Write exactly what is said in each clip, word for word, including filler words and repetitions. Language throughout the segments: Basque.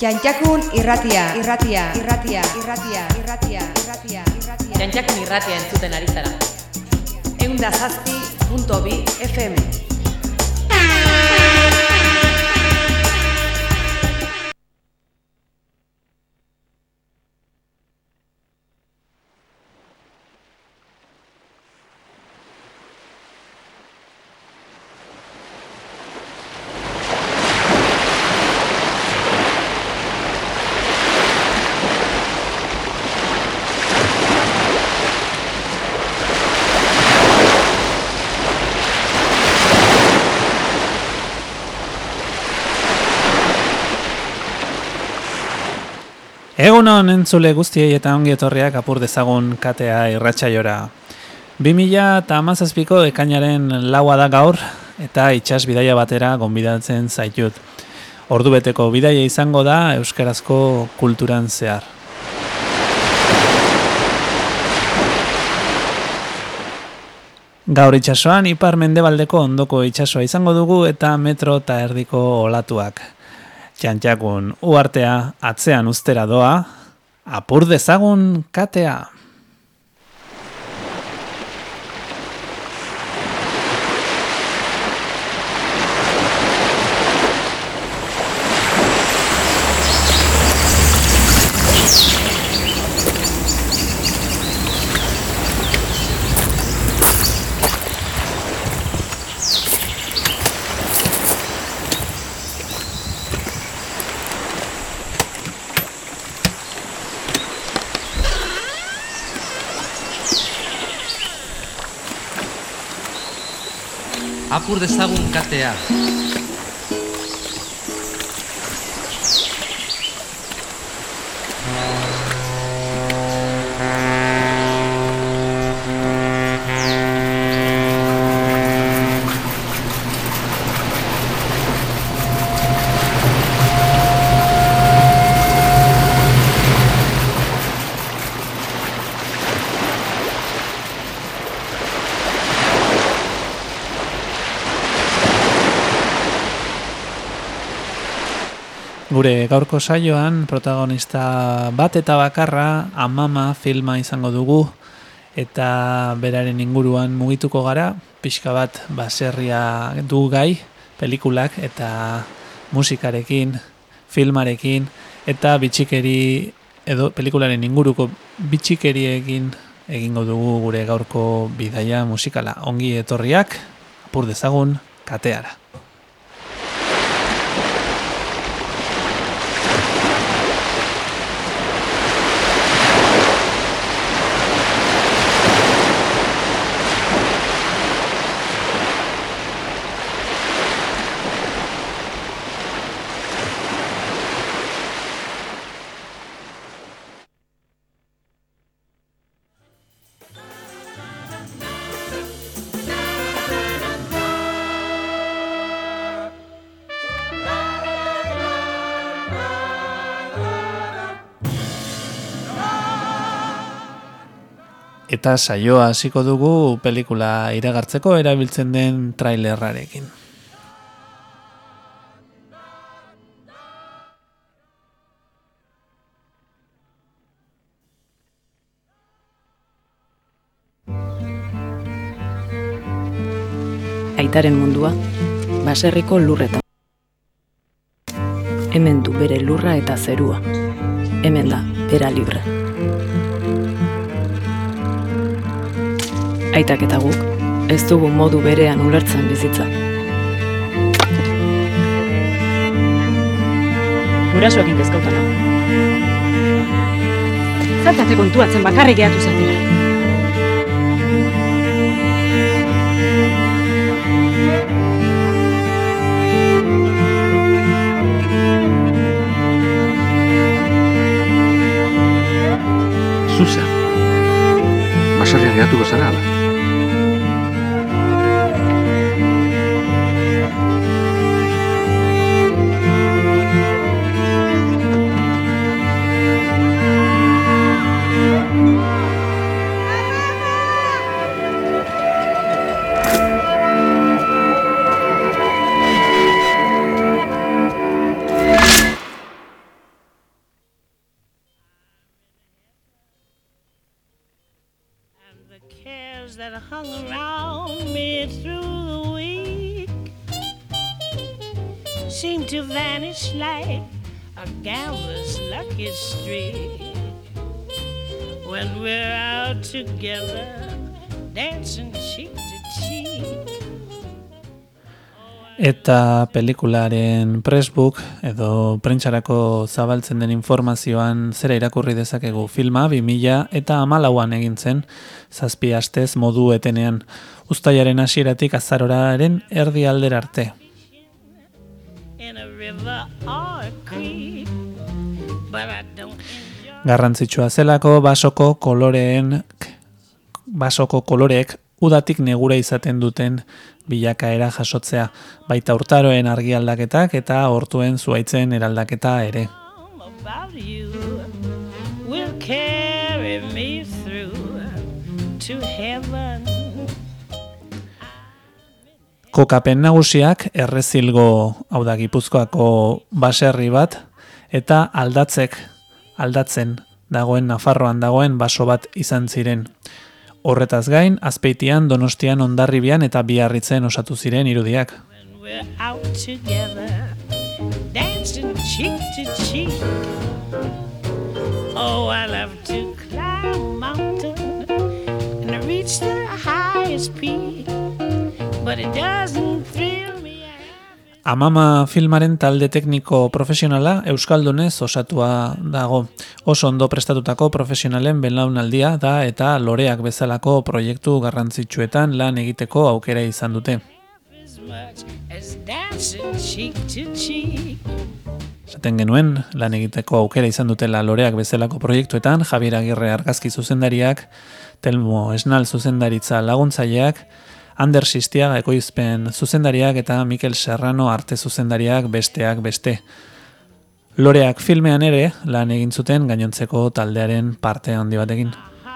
Txantxakun irratia, irratia, irratia, irratia, irratia, irratia, irratia. Txantxakun irratia entzuten ari zara. Ehun eta zazpi puntu bi F M. Egunon entzule guztiei eta ongi etorriak apur dezagun katea irratsaiora. bi mila hamazazpiko ekainaren laua da gaur eta itsas bidaia batera gonbidatzen zaitut. Ordubeteko bidaia izango da euskarazko kulturan zehar. Gaur itsasoan ipar mendebaldeko ondoko itsasoa izango dugu eta metro eta erdiko olatuak. Txantxakun uhartea atzean ustera doa, apur dezagun katea. Apur dezagun katea. Gure gaurko saioan protagonista bat eta bakarra Amama filma izango dugu eta beraren inguruan mugituko gara, pixka bat baserria du gai, pelikulak eta musikarekin, filmarekin eta bitxikeri edo pelikularen inguruko bitxikeriekin egingo dugu gure gaurko bidaia musikala. Ongi etorriak, apur dezagun kateara. Eta saioa hasiko dugu pelikula iragartzeko erabiltzen den trailerrarekin. Aitaren mundua, baserriko lurreta. Hemen du bere lurra eta zerua. Hemen da, bera libre. Aitak eta guk, ez dugu modu berean ulertzen bizitza. Gurasoekin kezkauta nago. Zertate kontuatzen bakarrik geratu zen dira. Zuza, baserrian geratuko zara ala? Cares that hung around me through the week seem to vanish like a gambler's lucky streak when we're out together dancing cheek to cheek. Eta pelikularen pressbook edo prentsarako zabaltzen den informazioan zera irakurri dezakegu. Filma bi mila eta hamalauan egin zen, zazpi astez modu etenean, uztailaren hasieratik azaroraren erdi aldera arte. Garrantzitsua zelako basoko koloreen basoko koloreek udatik negura izaten duten bilakaera jasotzea, baita urtaroen argi aldaketak eta hortuen zuaitzen eraldaketa ere. Kokapen nagusiak Errezilgo, hau da Gipuzkoako baserri bat, eta aldatzek, aldatzen dagoen Nafarroan dagoen baso bat izan ziren. Horretaz gain, Azpeitian, Donostian, Hondarribian eta Biarritzen osatu ziren irudiak. Amama filmaren talde tekniko profesionala euskaldunez osatua dago. Oso ondo prestatutako profesionalen belaunaldia da eta loreak bezalako proiektu garrantzitsuetan lan egiteko aukera izan dute. Zaten genuen, lan egiteko aukera izan dutela loreak bezalako proiektuetan, Javier Agirre argazki zuzendariak, Telmo Esnal zuzendaritza laguntzaileak, Ander Sistiaga ekoizpen zuzendariak eta Mikel Serrano arte zuzendariak besteak beste. Loreak filmean ere lan egin zuten gainontzeko taldearen parte handi batekin.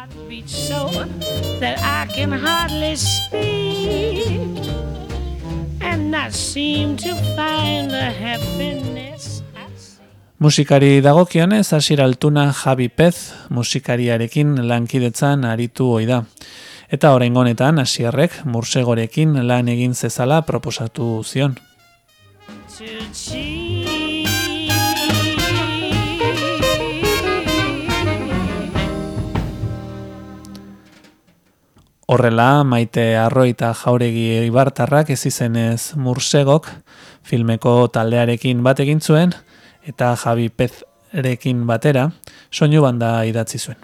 Musikari dagokionez, Asier Altuna Javi Pez musikariarekin lankidetzan aritu ohi da. Eta oraingo honetan Asierrek Mursegorekin lan egin zezala proposatu zion. Horrela, Maite Arroi eta Jauregi Ibartarrak ez izenez Mursegok filmeko taldearekin bat egin zuen eta Javi Pezrekin batera soinu banda idatzi zuen.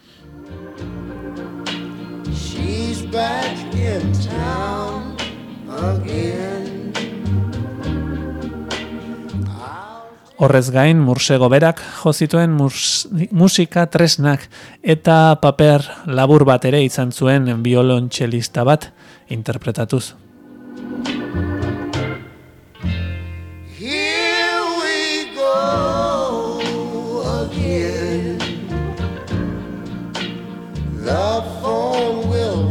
Back in town again. Horrez gain, Mursego berak jo zituen mus, musika tresnak eta paper labur bat ere izan zuen biolontxelista bat interpretatuz. Here we go again. The phone will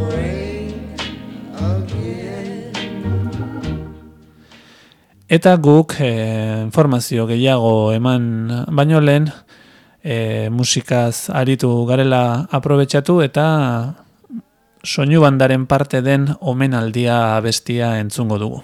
Eta guk e, informazio gehiago eman baino lehen e, musikaz aritu garela aprobetxatu eta soinu bandaren parte den omenaldia abestia entzungo dugu.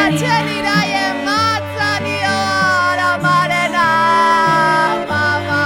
etxen iraien matzanio aramarena, mama.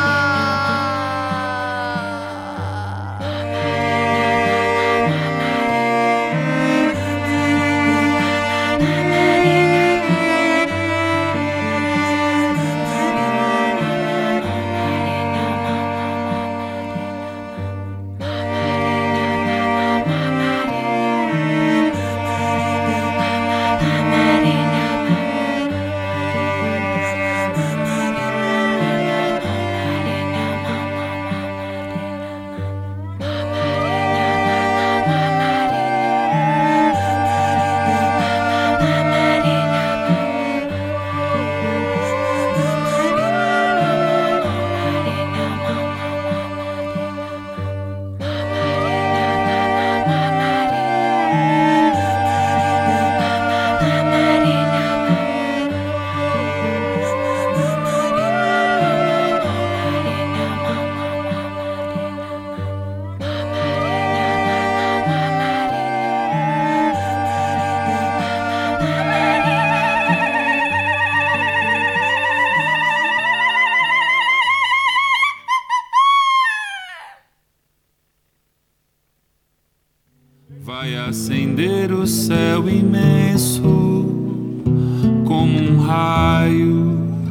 Vai acender o céu imenso como um raio.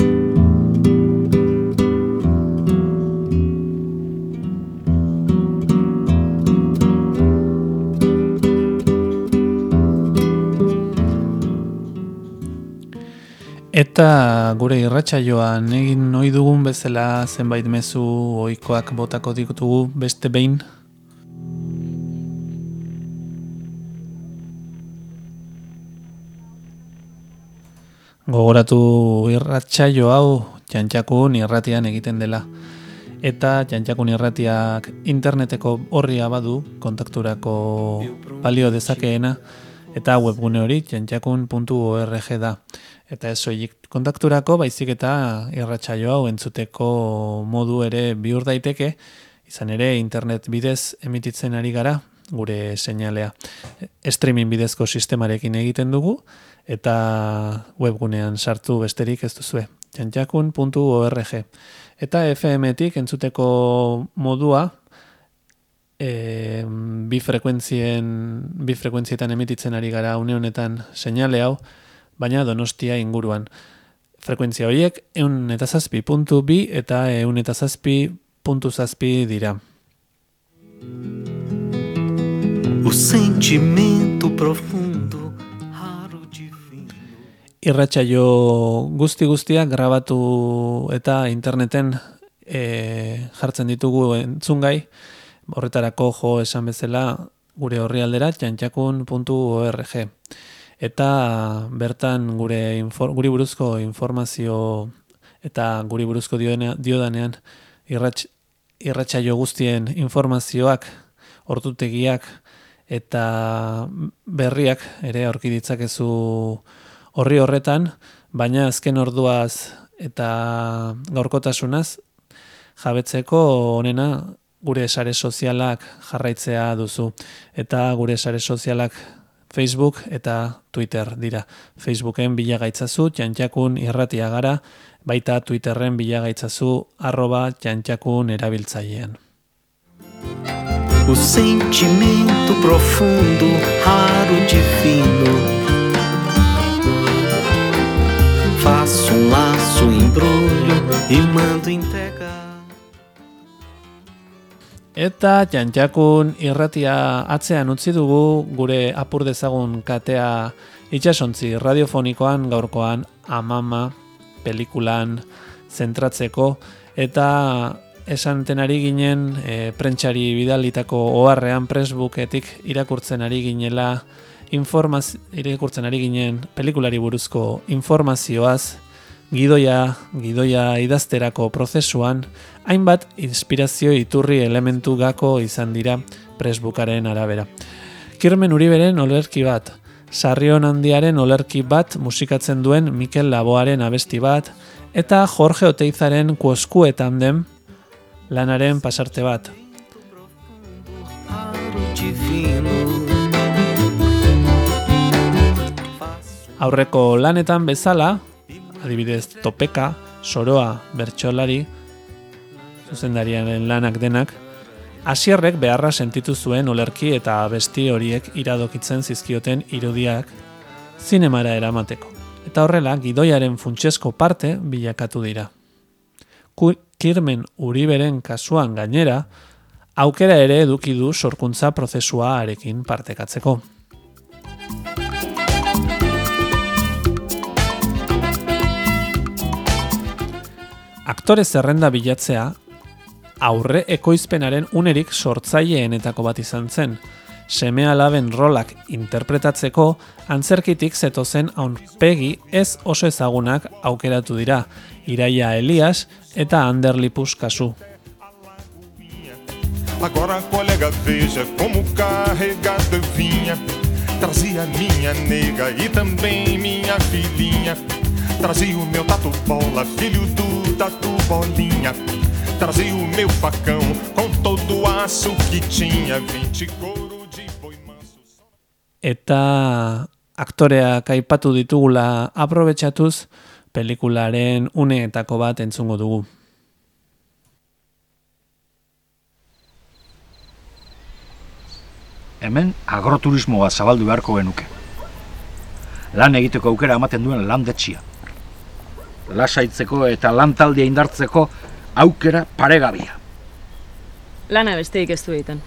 Eta gure irratsaioan egin ohi dugun bezala zenbait mezu ohikoak botako ditugu beste behin. Gogoratu irratsaio hau Txantxakun irratian egiten dela. Eta Txantxakun irratiak interneteko orria badu kontakturako balio dezakeena eta webgune hori txantxakun puntu org da. Eta ez soilik kontakturako baizik eta irratsaio hau entzuteko modu ere bihur daiteke, izan ere internet bidez emititzen ari gara gure seinalea. Streaming bidezko sistemarekin egiten dugu eta webgunean sartu besterik ez duzue. txantxakun puntu org. Eta F M-tik entzuteko modua e, bi frekuentzien bi frekuentzietan emititzen ari gara une honetan seinale hau, baina Donostia inguruan. Frekuentzia horiek ehun eta zazpi puntu bi eta ehun eta zazpi puntu zazpi dira. O sentimento profundo. Irratsaio guzti guztiak grabatu eta interneten e, jartzen ditugu entzungai. Horretarako jo esan bezala gure orrialdera txantxakun puntu org. Eta bertan gure infor, guri buruzko informazio eta guri buruzko diodane, diodanean irrats, irratsaio guztien informazioak, ordutegiak eta berriak ere aurki ditzakezu horri horretan, baina azken orduaz eta gaurkotasunaz jabetzeko onena gure sare sozialak jarraitzea duzu. Eta gure sare sozialak Facebook eta Twitter dira. Facebooken bilagaitzazu Txantxakun irratia gara, baita Twitterren bilagaitzazu arroba Txantxakun erabiltzailean. O sentimento profundo, raro, divino. Faço um laço, embrulho e mando entregar. Eta Txantxakun irratia atzean utzi dugu gure apur dezagun katea itsasontzi radiofonikoan gaurkoan Amama pelikulan zentratzeko eta esanten ari ginen e, prentsari bidalitako oharrean Pressbooketik irakurtzen ari ginela informaz, irakurtzen ari ginen pelikulari buruzko informazioaz gidoia, gidoia idazterako prozesuan hainbat inspirazio iturri elementu gako izan dira Pressbookaren arabera. Kirmen Uriberen olerki bat, Sarrion Handiaren olerki bat musikatzen duen Mikel Laboaren abesti bat eta Jorge Oteizaren Kuoskuetan den lanaren pasarte bat. Aurreko lanetan bezala, adibidez Topeka, Soroa, bertsolari, zuzendariaren lanak denak, Asierrek beharra sentitu zuen olerki eta abesti horiek iradokitzen zizkioten irudiak zinemara eramateko. Eta horrela, gidoiaren funtsezko parte bilakatu dira. Kirmen Uriberen kasuan gainera, aukera ere eduki du sorkuntza prozesua arekin partekatzeko. Aktore zerrenda bilatzea, aurre ekoizpenaren unerik sortzaileenetako bat izan zen. Seme-alaben rolak interpretatzeko antzerkitik zetozen aurpegi ez oso ezagunak aukeratu dira, Iraia Elias eta Ander Lipus kasu. Agora colega veja como carregada vinha, trazia minha nega e também minha filhinha, trazia o meu tatu bola, filho do tatu bolinha, trazia o meu facão com todo o aço que tinha, vinte couro de boi manso. Eta aktoreak aipatu ditugula aprobetxatuz, pelikularen uneetako bat entzungo dugu. Hemen agroturismo bat zabaldu beharko genuke. Lan egiteko aukera ematen duen landetxia. Lasaitzeko eta lantaldea indartzeko aukera paregabia. Lana besteik ez du egiten.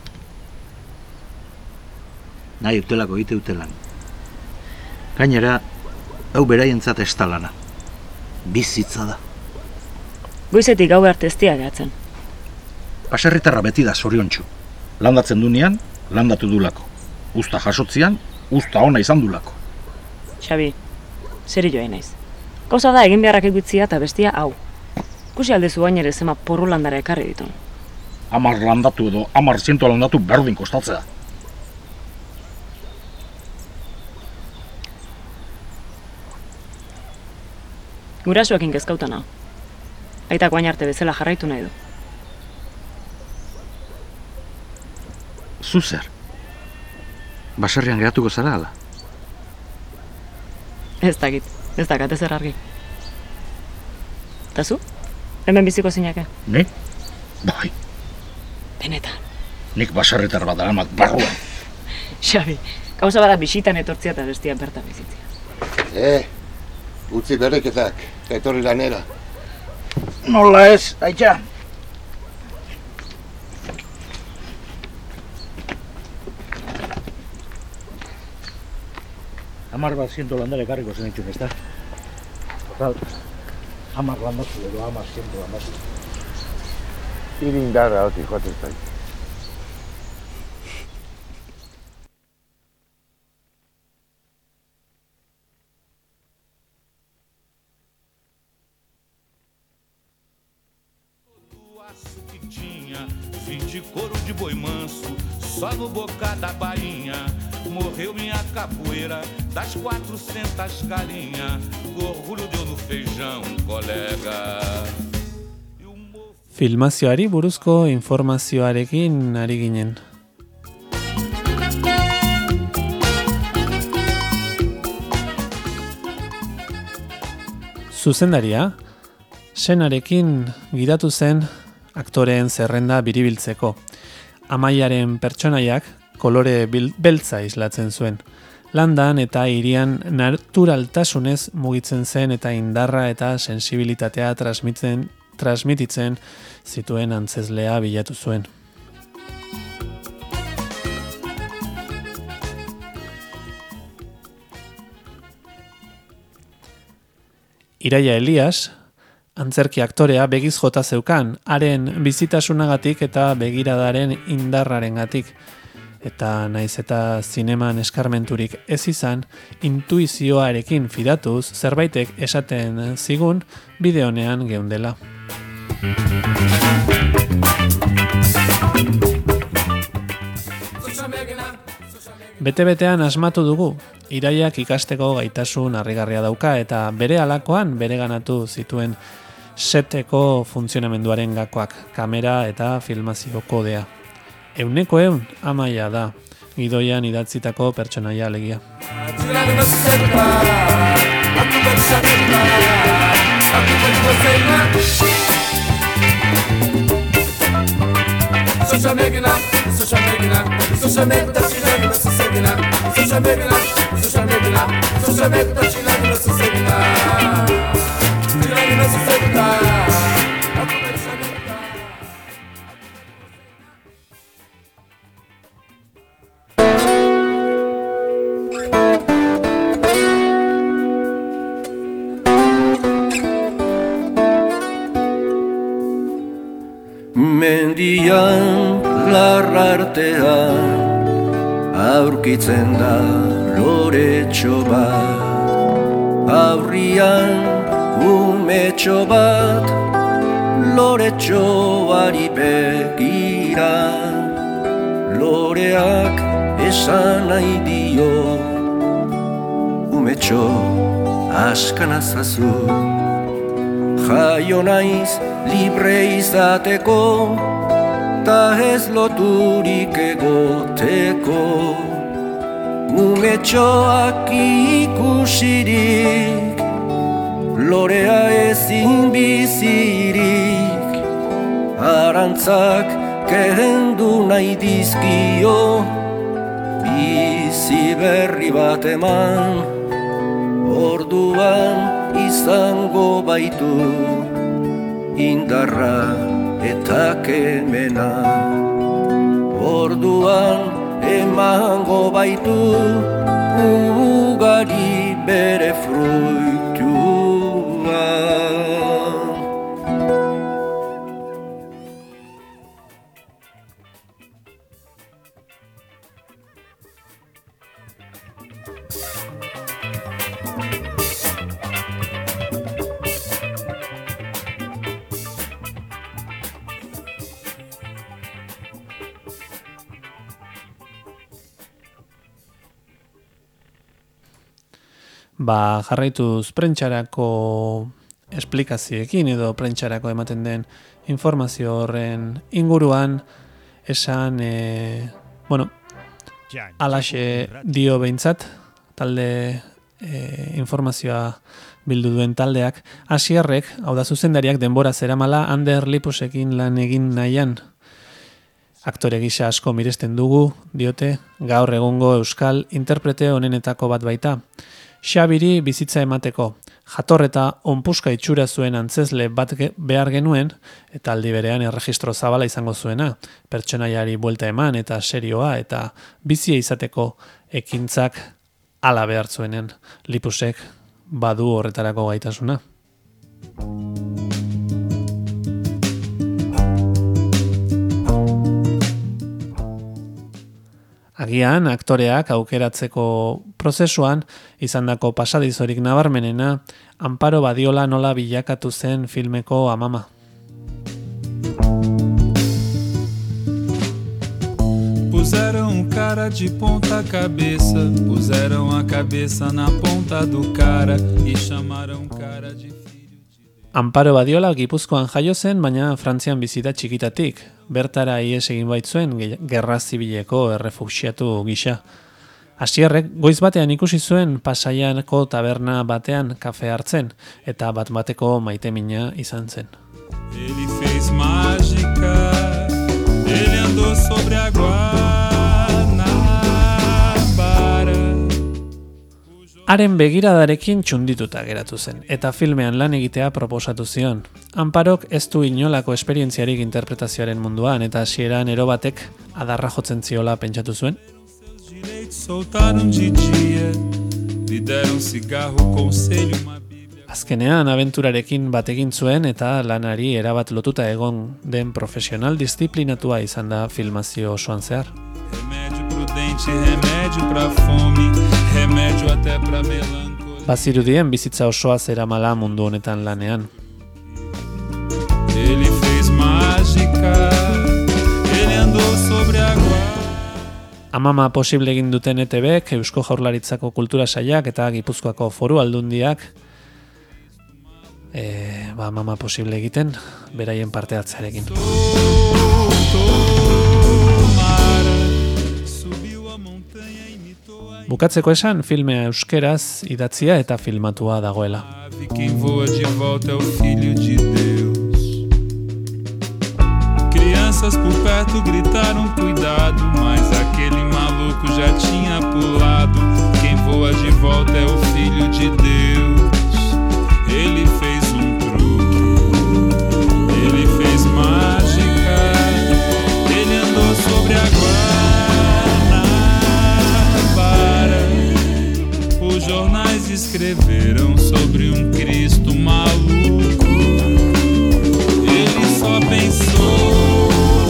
Nahi utelako egite utelan. Gainera, hau beraientzat ez da lana. Bizitza da. Goizetik gau arte eztia gehatzen. Baserritarra beti da zoriontsu. Landatzen dunean, landatu dulako. Usta jasotzian, usta ona izan dulako. Xabi, zeri joa naiz. Gauza da egin beharrak egitzia eta bestia hau. Kusi aldezu bain ere zema porru landara ekarri ditun. Amar landatu edo amar zientu landatu berdin kostatzea. Gurasoekin kezkauta nahi. Aitak bain arte bezala jarraitu nahi du. Zuzer, baserrian geratuko zara ala? Ez dakit, ez dakat ezer argi. Eta zu? Hemen biziko zinake? Ne? Bai. Benetan. Nik baserritar bat daramat barruan. Xabi, gauza bada bisitan etortzia eta bestia bertan bizitzia. Eh, utzi berriketak, etorri lanera. Nola ez, aitxa? Amar bat ziento landare karriko zen itxun, ez da? Total, amar landatu edo amar ziento landatu. Irindarra hoti joaten zait. vinte couro de boi manso, só no boca da bainha. Morreu minha capoeira das quatrocentas galinhas. Orgulho deu no feijão, colega. Filmazioari buruzko informazioarekin ari ginen. Zuzendaria, senarekin gidatu zen aktoreen zerrenda biribiltzeko. Amaiaren pertsonaiak kolore beltza islatzen zuen. Landan eta hirian naturaltasunez mugitzen zen eta indarra eta sensibilitatea transmititzen, transmititzen zituen antzezlea bilatu zuen. Iraia Elias, antzerki aktorea begiz jota zeukan, haren bizitasunagatik eta begiradaren indarrarengatik. Eta naiz eta zineman eskarmenturik ez izan, intuizioarekin fidatuz zerbaitek esaten zigun bideonean geundela. Bete-betean asmatu dugu, Iraiak ikasteko gaitasun harrigarria dauka eta bere halakoan bereganatu zituen seteko funtzionamenduaren gakoak, kamera eta filmazio kodea. Euneko eun Amaia da, gidoian idatzitako pertsonaia alegia. Sou chamegna, sou chamegna, sou chamego da chilena, sou segna. Sou chamegna, sou chamegna, sou chamego da chilena, sou segna. Chilena, sou segna. Mendian larrartean aurkitzen da loretxo bat, aurrian umetxo bat loretxoari begira, loreak esan nahi dio umetxo askanazazu. Jaio naiz libre izateko, ta ez loturik egoteko. Umetxoak ikusirik, lorea ezin bizirik. Arantzak kendu nahi dizkio, bizi berri bat eman. Orduan izango baitu indarra eta kemena. Orduan emango baitu ugari bere fruitua. Ba, jarraituz prentxarako esplikazioekin edo prentxarako ematen den informazio horren inguruan esan, e, bueno, alaxe dio behintzat, talde e, informazioa bildu duen taldeak, Asierrek, hau da zuzendariak denbora zeramala Ander Lipusekin lan egin nahian. Aktore gisa asko miresten dugu, diote, gaur egungo euskal interprete honenetako bat baita. Xabiri bizitza emateko, jatorreta onpuska itxura zuen antzezle bat behar genuen, eta aldi berean erregistro zabala izango zuena, pertsonaiari buelta eman eta serioa eta bizia izateko ekintzak ala behar zuenen. Lipusek badu horretarako gaitasuna. Agian, aktoreak aukeratzeko prozesuan, izandako pasadizorik nabarmenena, Amparo Badiola nola bilakatu zen filmeko amama. Puseram cara de ponta cabeça, puseram a cabeça na ponta do cara e chamaram cara de... Amparo Badiola Gipuzkoan jaio zen, baina Frantzian bizi da txikitatik. Bertara ihes egin baitzuen gerra zibileko errefuxiatu gisa. Asierrek goiz batean ikusi zuen Pasaiako taberna batean kafe hartzen, eta bat bateko maitemina izan zen. Ele fez mágica, ele andou sobre a Guanabara. Haren begiradarekin txundituta geratu zen, eta filmean lan egitea proposatu zion. Amparok ez du inolako esperientziarik interpretazioaren munduan, eta hasieran ero batek adarra jotzen ziola pentsatu zuen. Azkenean abenturarekin bategin zuen eta lanari erabat lotuta egon den profesional disiplinatua izan da filmazio osoan zehar. Bazirudien bizitza osoa zeramala mundu honetan lanean. Ele fez mágica, ele andou sobre a Amama posible egin duten E T Bek, Eusko Jaurlaritzako Kultura Sailak eta Gipuzkoako Foru Aldundiak e, ba, Amama posible egiten, beraien parte hartzearekin. Bukatzeko esan, filmea euskeraz idatzia eta filmatua dagoela. Quem voa de volta é o Filho de Deus. Crianças por perto gritaram cuidado, mas aquele maluco já tinha pulado. Quem voa de volta é o Filho de Deus. Ele fez um truque, ele fez mágica, ele andou sobre a Guanabara. Os jornais escreveram sobre um Cristo maluco. Ele só pensou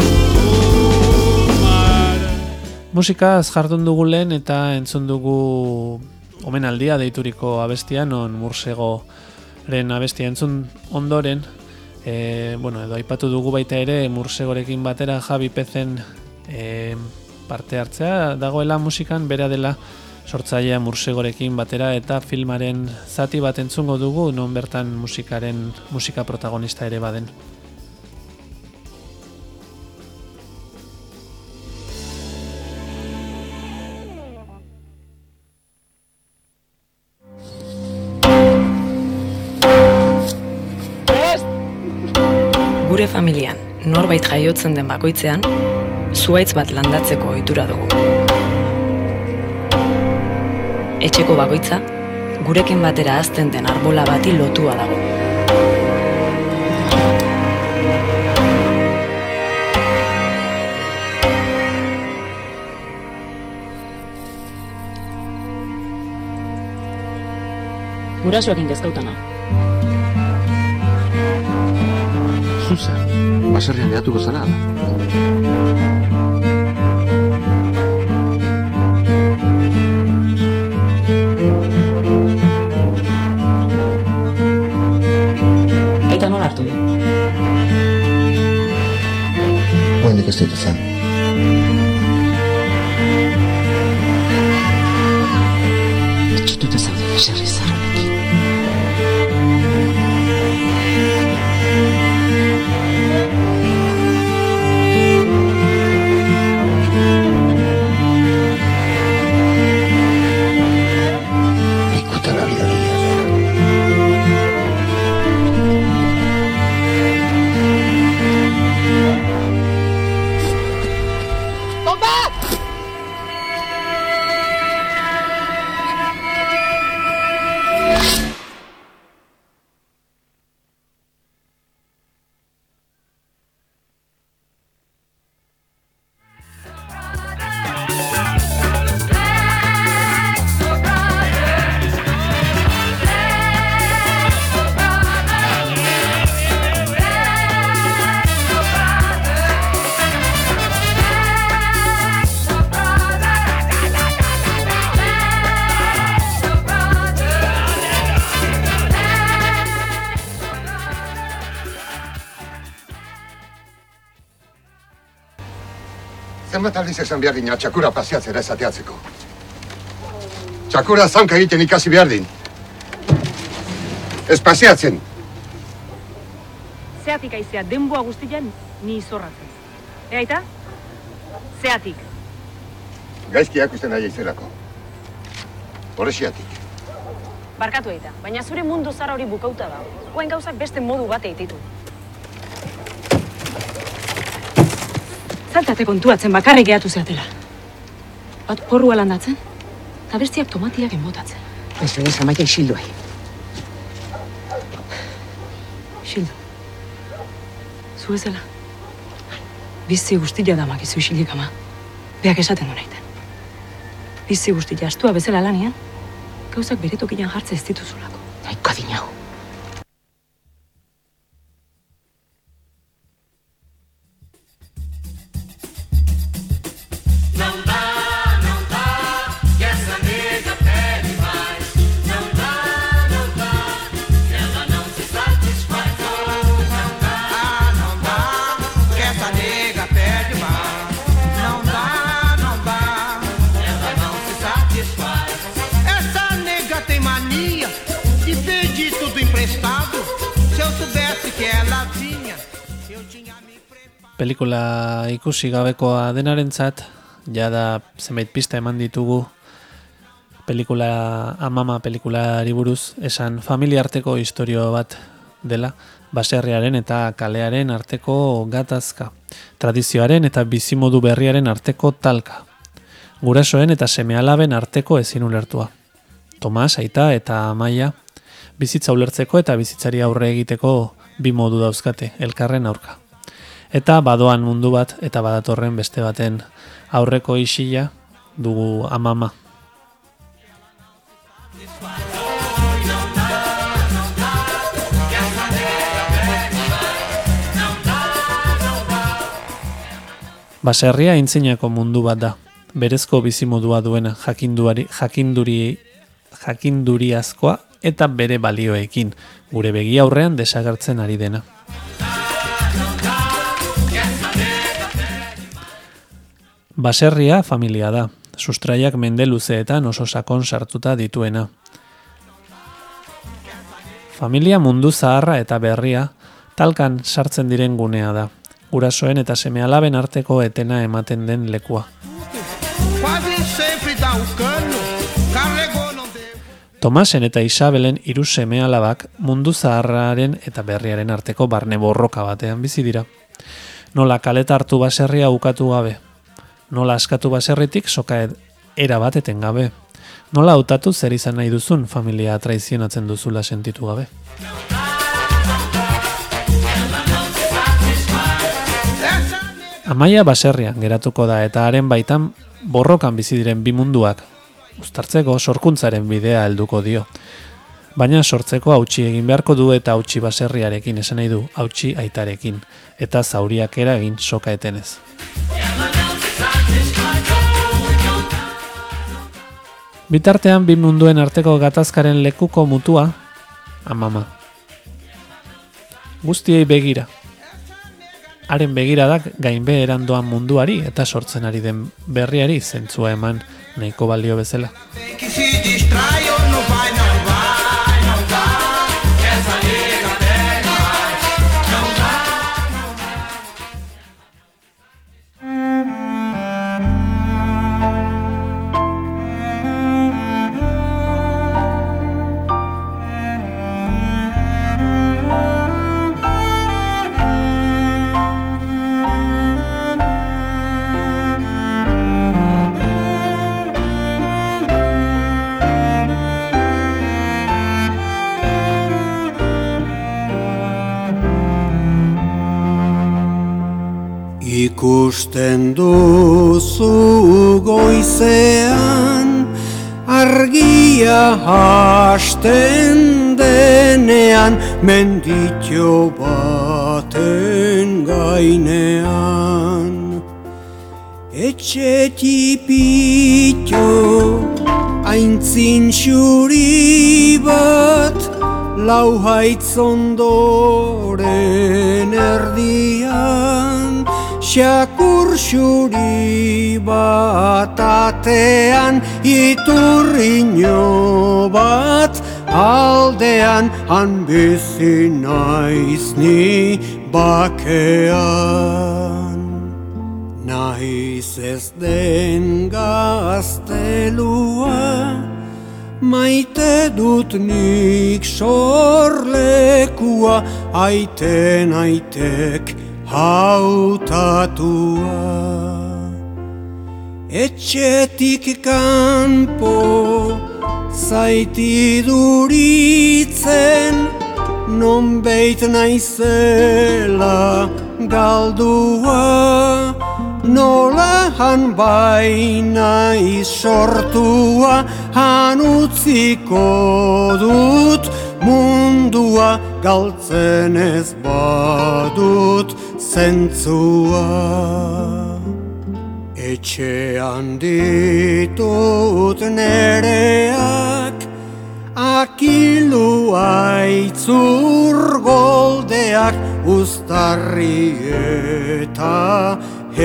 mara. Musikaz jardun dugu lehen eta entzun dugu omenaldia deituriko abestia, non Mursegoren abestia entzun ondoren, e, bueno, edo aipatu dugu baita ere Mursegorekin batera Javi Pezen e, parte hartzea dagoela musikan, bera dela sortzailea Mursegorekin batera, eta filmaren zati bat entzungo dugu, non bertan musikaren musika protagonista ere baden. Gure familian, norbait jaiotzen den bakoitzean, zuhaitz bat landatzeko ohitura dugu. Etxeko bakoitza, gurekin batera hazten den arbola bati lotua dago. Gurasoekin kezkautana. Zuza, baserrian geratuko zara ala? Aita nola hartu du? Oendik ez ditu zen. Etxututa zaude beserri zarrenekin. Zenbat aldiz esan behar dina txakura paseatzera esateatzeko. Txakura zaunka egiten ikasi behar din. Ez paseatzen. Zeatik aizea denboa guztian ni izorratzen. E aita? Zeatik. Gaizki akusten nahi aizelako. Horrexiatik. Barkatu aita, baina zure mundu zara hori bukauta da. Oain gauzak beste modu bat eititu. Zaltate kontuatzen bakarrik gehatu zeatela. Bat porrua landatzen, eta bestiak tomatiak enbotatzen. Ez ez amaia isilduai. Isildu. Zu ezela. Bizi guztia damak izu isilik ama. Beak esaten du naiten. Bizi guztia astua bezala lanian, gauzak bere tokian jartze ez dituzulako. Naiko adinago. Pelikula ikusi gabekoa denarentzat, jada zenbait pista eman ditugu pelikula, Amama pelikulari buruz, esan familia arteko istorio bat dela, baserriaren eta kalearen arteko gatazka, tradizioaren eta bizimodu berriaren arteko talka, gurasoen eta seme-alaben arteko ezin ulertua. Tomas, Aita eta Amaia bizitza ulertzeko eta bizitzari aurre egiteko bi modu dauzkate, elkarren aurka. Eta badoan mundu bat eta badatorren beste baten aurreko isila dugu Amama. Baserria aintzinako mundu bat da, berezko bizimodua duena, jakinduri, jakinduri, jakinduriazkoa eta bere balioekin, gure begi aurrean desagertzen ari dena. Baserria familia da, sustraiak mende luzeetan oso sakon sartuta dituena. Familia mundu zaharra eta berria talkan sartzen diren gunea da, gurasoen eta seme-alaben arteko etena ematen den lekua. Tomasen eta Isabelen hiru seme-alabak mundu zaharraren eta berriaren arteko barne borroka batean bizi dira. Nola kaleta hartu baserria ukatu gabe, nola askatu baserritik soka era bat eten gabe, nola hautatu zer izan nahi duzun familia traizionatzen duzula sentitu gabe. Amaia baserrian geratuko da eta haren baitan borrokan bizi diren bi munduak, uztartzeko sorkuntzaren bidea helduko dio. Baina sortzeko hautsi egin beharko du eta hautsi baserriarekin esan nahi du, hautsi aitarekin, eta zauriak eragin soka etenez. Bitartean bi munduen arteko gatazkaren lekuko mutua, Amama. Guztiei begira. Haren begiradak gainbeheran doan munduari eta sortzen ari den berriari zentzua eman nahiko balio bezala. Ikusten duzu goizean, argia hasten denean, menditxo baten gainean. Etxe tipitxo, aintzin xuri bat, lau haitz ondoren erdian, xakur xuri bat atean, iturriño bat aldean, han bizi naiz ni bakean. Naiz ez den gaztelua, maite dut nik sorlekua, aiten aitek hautatua. Etxetik kanpo zaitiduritzen, nonbait naizela galdua, nola han baina izortua, han utziko dut mundua, galtzen ez badut zentzua. Etxean ditut nereak, akilu aitzur goldeak, uztarri eta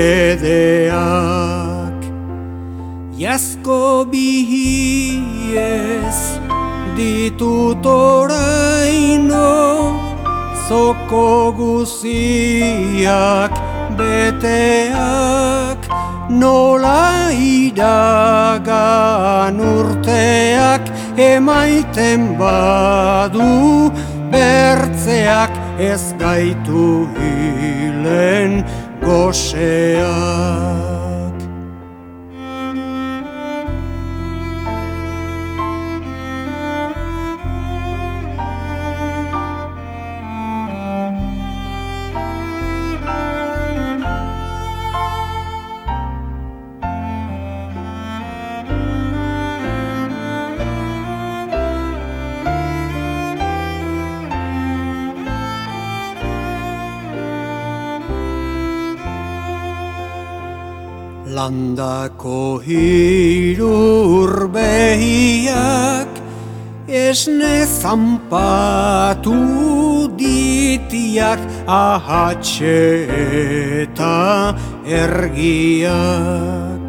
hedeak. Jasko bihiez ditut oraino, zoko guziak beteak, nola iragan urteak emaiten badu bertzeak ez gaitu hilen goseak. Landako hirur behiak esne zanpatu ditiak ahatxe eta ergiak.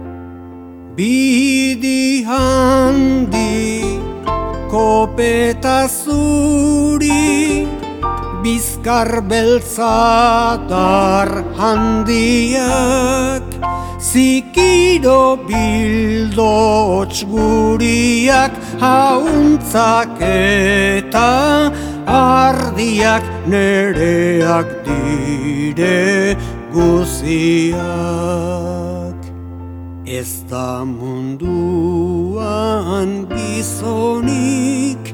Bidi handi kopeta zuri bizkar beltzadar handiak. Zikiro bildots guriak hauntzak eta ardiak nereak dire guziak. Ez da munduan gizonik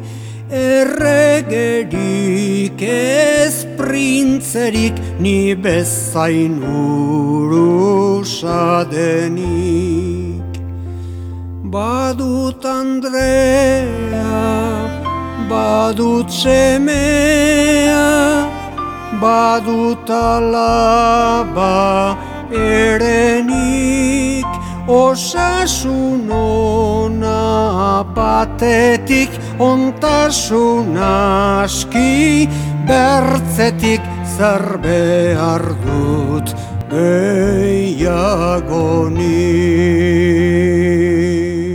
erregerik ez printzerik ni bezain urusa denik. Badut Andrea, badut semea, badut alaba erenik. Osasun ona batetik, ontasun aski bertzetik, zer behar dut gehiagonik.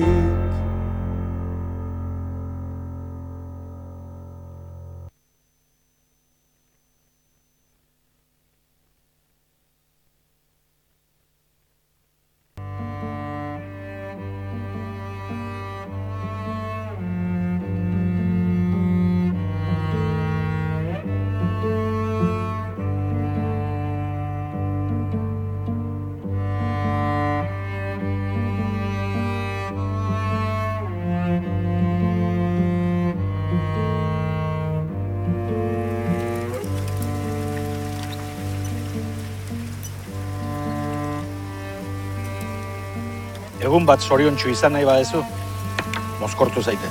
Egun bat zoriontsu izan nahi badezu, mozkortu zaitez.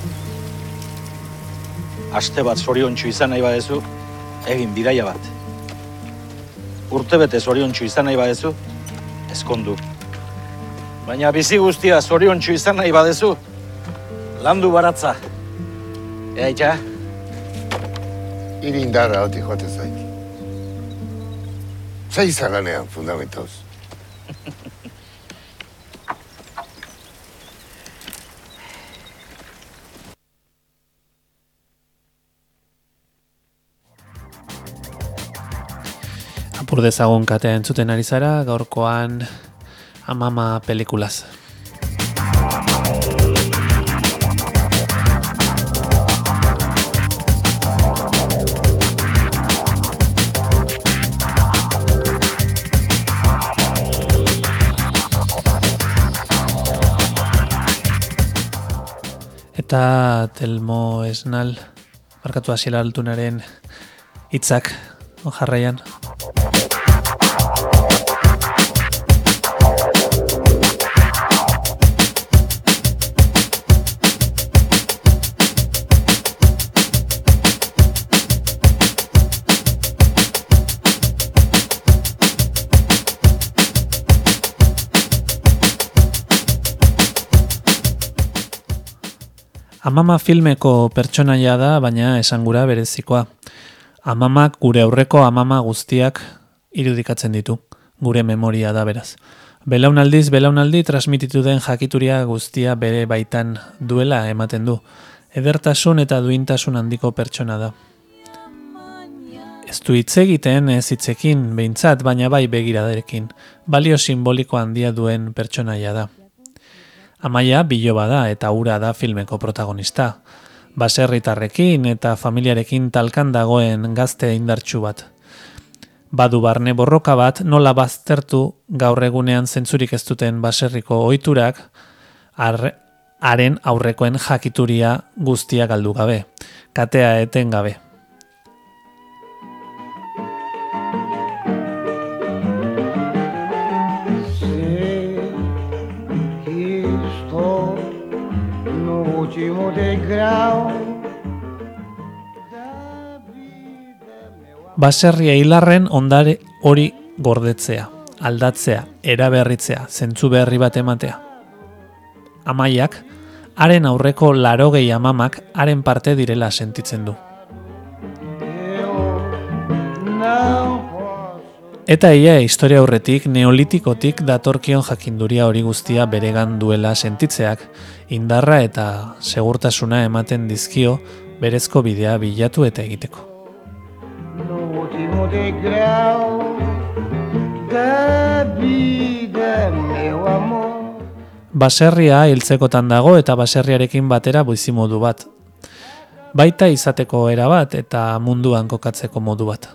Aste bat zoriontsu izan nahi badezu, egin bidaia bat. Urtebete zoriontsu izan nahi badezu, ezkondu. Baina bizi guztia zoriontsu izan nahi badezu, landu baratza. Ea itxa? Hiri indarra hoti joate zait. Zai zaganean fundamentoz. Apur dezagun katea entzuten ari zara, gaurkoan Amama pelikulaz. Eta Telmo Esnal, markatu Asiel Altunaren hitzak jarraian. Amama filmeko pertsonaia da, baina esangura berezikoa. Amamak gure aurreko amama guztiak irudikatzen ditu. Gure memoria da beraz. Belaunaldiz, belaunaldi transmititu den jakituria guztia bere baitan duela ematen du. Edertasun eta duintasun handiko pertsona da. Ez du hitz egiten, ez hitzekin, behintzat, baina bai begiradarekin. Balio simboliko handia duen pertsonaia da. Amaia biloba da eta hura da filmeko protagonista. Baserritarrekin eta familiarekin talkan dagoen gazte indartsu bat. Badu barne borroka bat nola baztertu gaur egunean zentzurik ez duten baserriko ohiturak arre, haren aurrekoen jakituria guztia galdu gabe, katea eten gabe. Baserria hilarren ondare hori gordetzea, aldatzea, eraberritzea, zentzu berri bat ematea. Amaiak, haren aurreko larogei amamak haren parte direla sentitzen du. Eta ia historia aurretik, neolitikotik datorkion jakinduria hori guztia beregan duela sentitzeak, indarra eta segurtasuna ematen dizkio berezko bidea bilatu eta egiteko. Baserria hiltzekotan dago eta baserriarekin batera bizimodu bat. Baita izateko era bat eta munduan kokatzeko modu bat.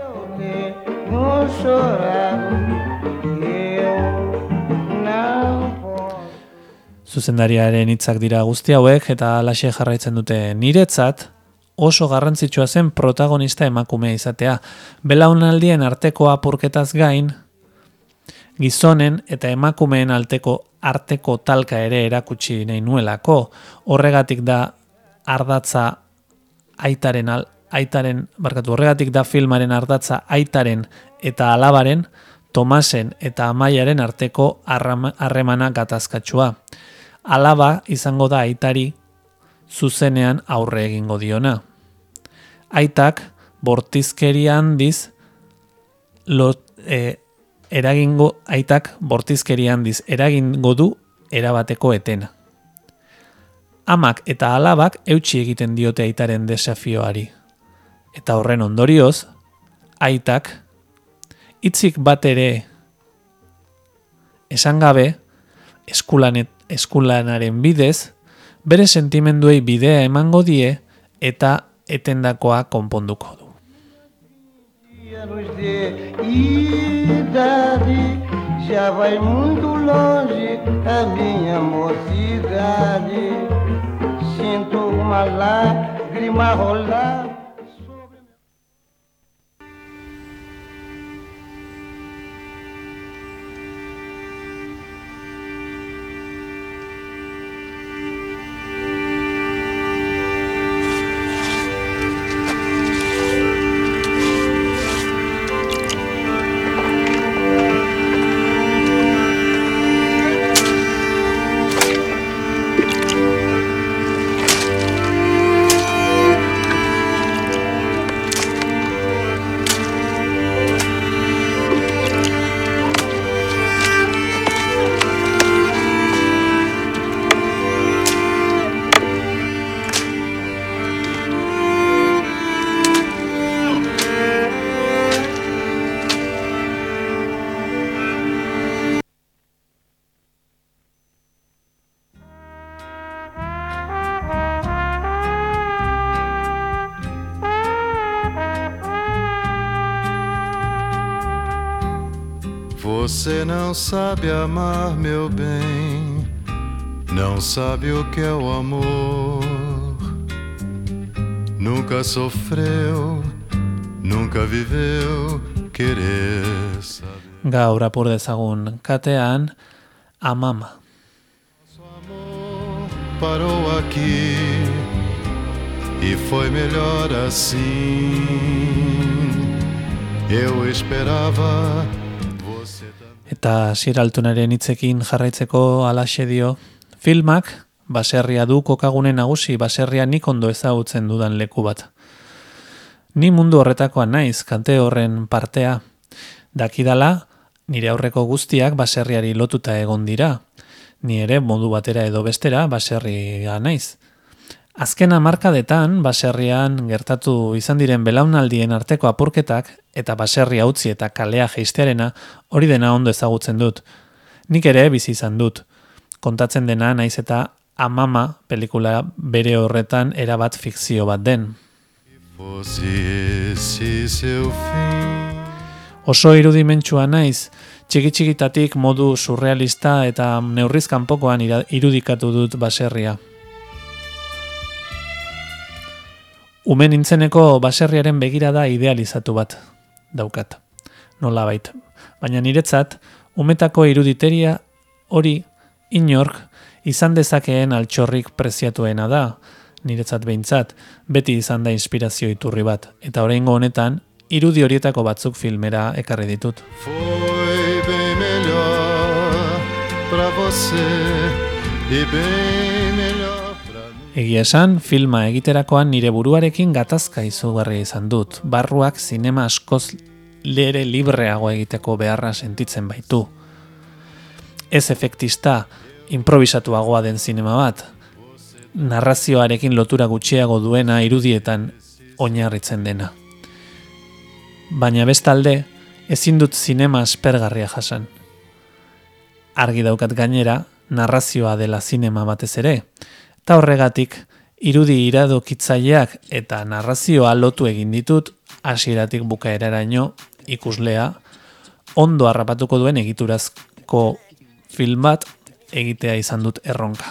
Zuzendariaren hitzak dira guzti hauek eta halaxe jarraitzen dute niretzat oso garrantzitsua zen protagonista emakumea izatea. Belaunaldien arteko apurketaz gain, gizonen eta emakumeen arteko arteko talka ere erakutsi nahi nuelako, horregatik da ardatza aitaren al, aitaren, barkatu, horregatik da filmaren ardatza aitaren eta alabaren, Tomasen eta Amaiaren arteko harremana gatazkatsua. Alaba izango da aitari zuzenean aurre egingo diona. Aitak bortizkeria handiz lot, e, eragingo aitak bortizkeria handiz eragingo du erabateko etena. Amak eta alabak eutsi egiten diote aitaren desafioari. Eta horren ondorioz, aitak hitzik bat ere esan gabe eskulanet, eskulanaren bidez bere sentimenduei bidea emango die eta etendakoa konponduko du. Já vai muito longe a minha mocidade. Sinto uma lágrima rolar. Você não sabe amar, meu bem, não sabe o que é o amor. Nunca sofreu, nunca viveu querer saber. Gaur apur dezagun katean, Amama. Parou aqui e foi melhor assim. Eu esperava. Eta Sir Altunaren hitzekin jarraitzeko halaxe dio, filmak baserria du kokagune nagusi, baserria nik ondo ezagutzen dudan leku bat. Ni mundu horretakoa naiz, kante horren partea. Dakidala, nire aurreko guztiak baserriari lotuta egon dira. Ni ere modu batera edo bestera baserria naiz. Azken hamarkadetan baserrian gertatu izan diren belaunaldien arteko apurketak eta baserria utzi eta kalea jeistearena hori dena ondo ezagutzen dut. Nik ere bizi izan dut. Kontatzen dena naiz eta Amama pelikula bere horretan erabat fikzio bat den. Oso irudimentsua naiz, txiki-txikitatik modu surrealista eta neurriz kanpokoan irudikatu dut baserria. Ume nintzeneko baserriaren begirada idealizatu bat daukat, nolabait. Baina niretzat, umetako iruditeria hori inork izan dezakeen altxorrik preziatuena da, niretzat behintzat, beti izan da inspirazio iturri bat, eta oraingo honetan, irudi horietako batzuk filmera ekarri ditut. Foi bem melhor pra você e bem melhor. Egia esan, filma egiterakoan nire buruarekin gatazka izugarria izan dut. Barruak zinema askoz lere libreago egiteko beharra sentitzen baitu. Ez efektista, improvisatuagoa den zinema bat. Narrazioarekin lotura gutxiago duena irudietan oinarritzen dena. Baina bestalde, ezin dut zinema aspergarria jasan. Argi daukat gainera, narrazioa dela zinema batez ere, eta horregatik, irudi iradokitzaileak eta narrazioa lotu egin ditut, hasieratik bukaeraraino ikuslea, ondo harrapatuko duen egiturazko film bat egitea izan dut erronka.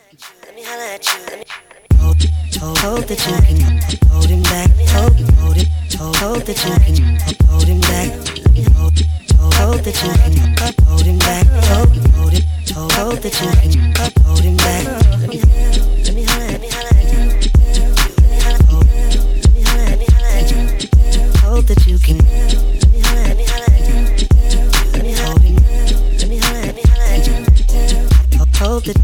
Hope that you can hold him back. Hope, hold it. Hope that you can hold him back. Hope that you can hold him back. Hope, hold it. Hope that you can hold him back. Let me, let me holla, let me holla at you. Let me holla, let me holla at you. Hope that you can. Let me holla, let me holla at you. Let me hold him. Let me holla, let me holla at you. Hope that.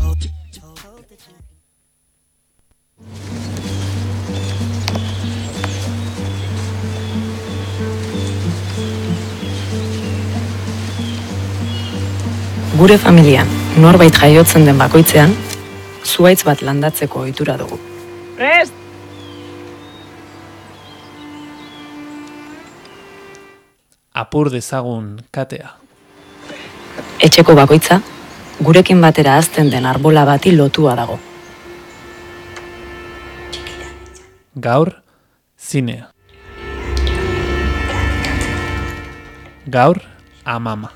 Gure familian, norbait jaiotzen den bakoitzean, zuhaitz bat landatzeko ohitura dugu. Prest! Apur dezagun katea. Etxeko bakoitza, gurekin batera hazten den arbola bati lotua dago. Gaur, zinea. Gaur, Amama.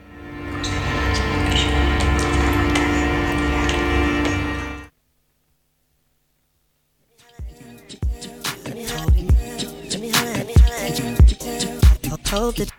Hope that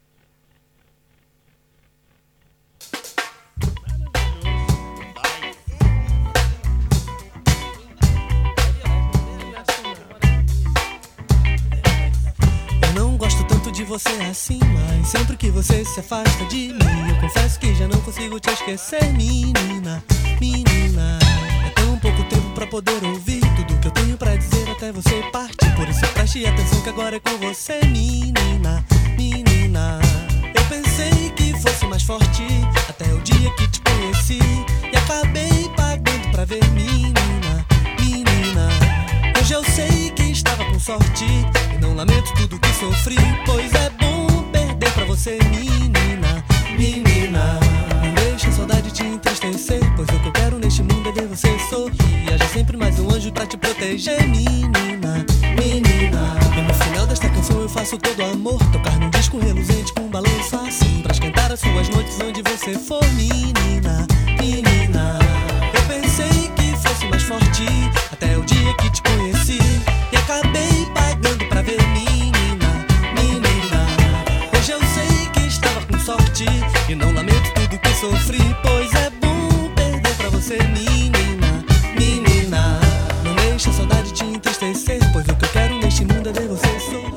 eu não gosto tanto de você assim, mas sempre que você se afasta de mim, eu confesso que já não consigo te esquecer, menina, menina. É tão pouco tempo pra poder ouvir tudo que eu tenho pra dizer até você partir. Por isso preste atenção que agora é com você, menina, menina. Eu pensei que fosse mais forte até o dia que te conheci e acabei pagando pra ver, menina, menina. Hoje eu sei que estava com sorte e não lamento tudo que sofri, pois é bom perder pra você, menina, menina. Não deixe a saudade te entristecer, pois o que eu quero neste mundo é ver você sorrir. Haja sempre mais um anjo pra te proteger, menina, menina. E no final desta canção eu faço todo amor, tocar num disco reluzente com um balanço assim, pra esquentar as suas noites onde você for, menina, menina. Eu pensei que fosse mais forte até o dia que te conheci e acabei pagando pra ver, menina, menina. Hoje eu sei que estava com sorte e não lamento tudo que sofri, pois é bom perder pra você, menina, menina. Não deixe a saudade te entristecer, pois o que eu quero neste mundo é ver você sorrir.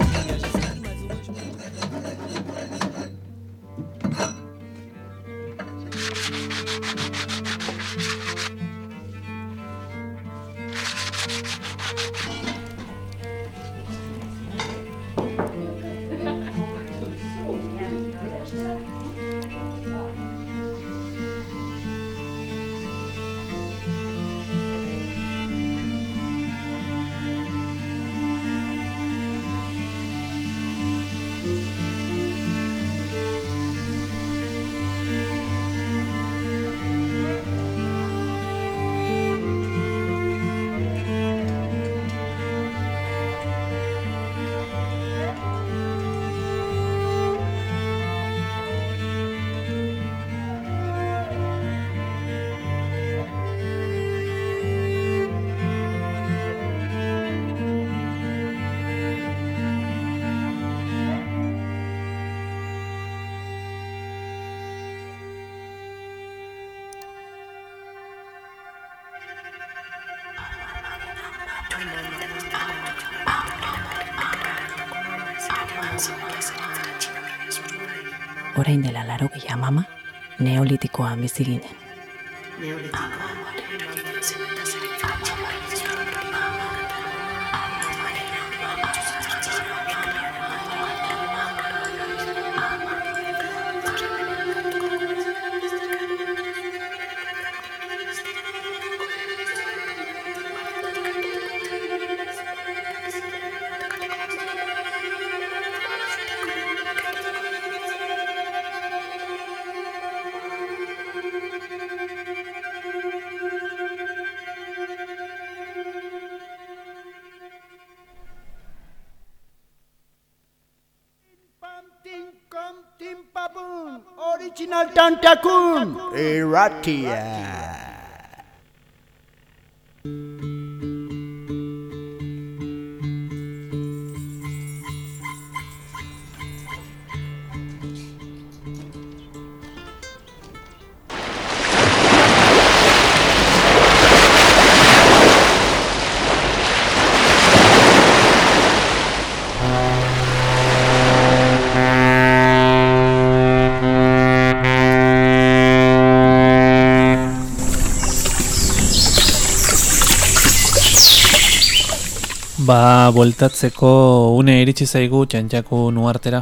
Orain dela laurogei amama, neolitikoan bizi ginen. Original Tantakun, Irratia. Ba, bueltatzeko une iritsi zaigu Txantxaku Nuartera.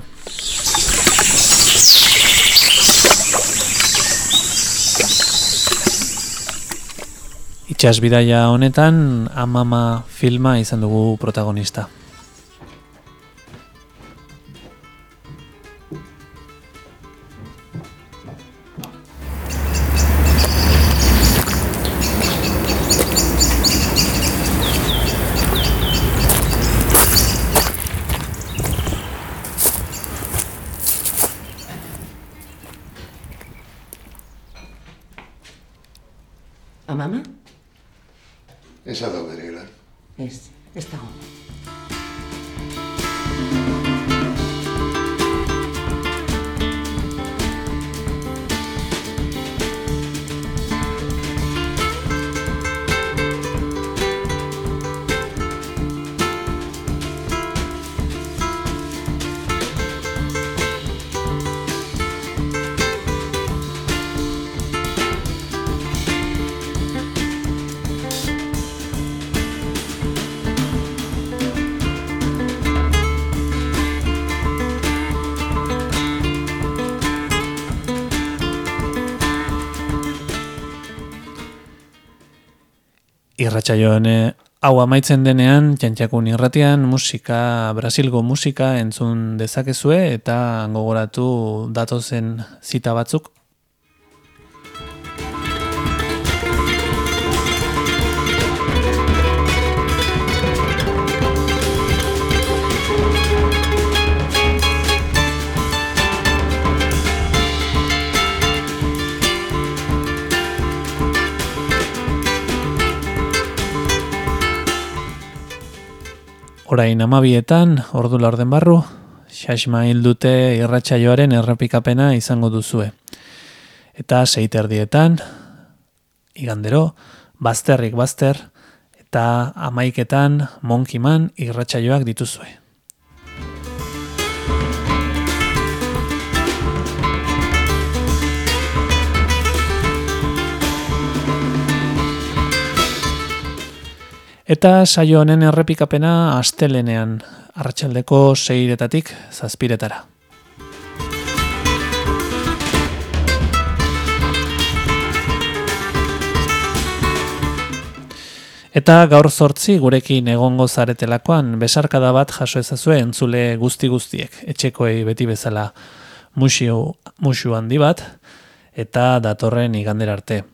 Itsasbidaia honetan Amama filma izan dugu protagonista. Amama? Ez da bere gelan. Ez, ez dago. Irratsaioan hau amaitzen denean, Txantxakun irratian musika, Brasilgo musika entzun dezakezue eta gogoratu datozen zita batzuk. Orain amabietan, ordu laurden barru, Xaxma hil dute irratsaioaren errepikapena izango duzue. Eta seiterdietan, igandero, bazterrik bazter, eta amaiketan, monkiman irratsaioak dituzue. Eta saio honen errepikapena astelenean, arratsaldeko seiretatik zazpiretara. Eta gaur zortzi gurekin egongo zaretelakoan besarkada bat jaso ezazue entzule guzti guztiek. Etxekoei beti bezala musu, musu handi bat eta datorren igandera arte.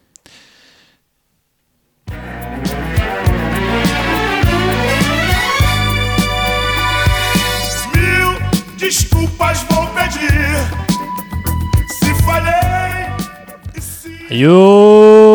Desculpas vou pedir se falhei. Aio!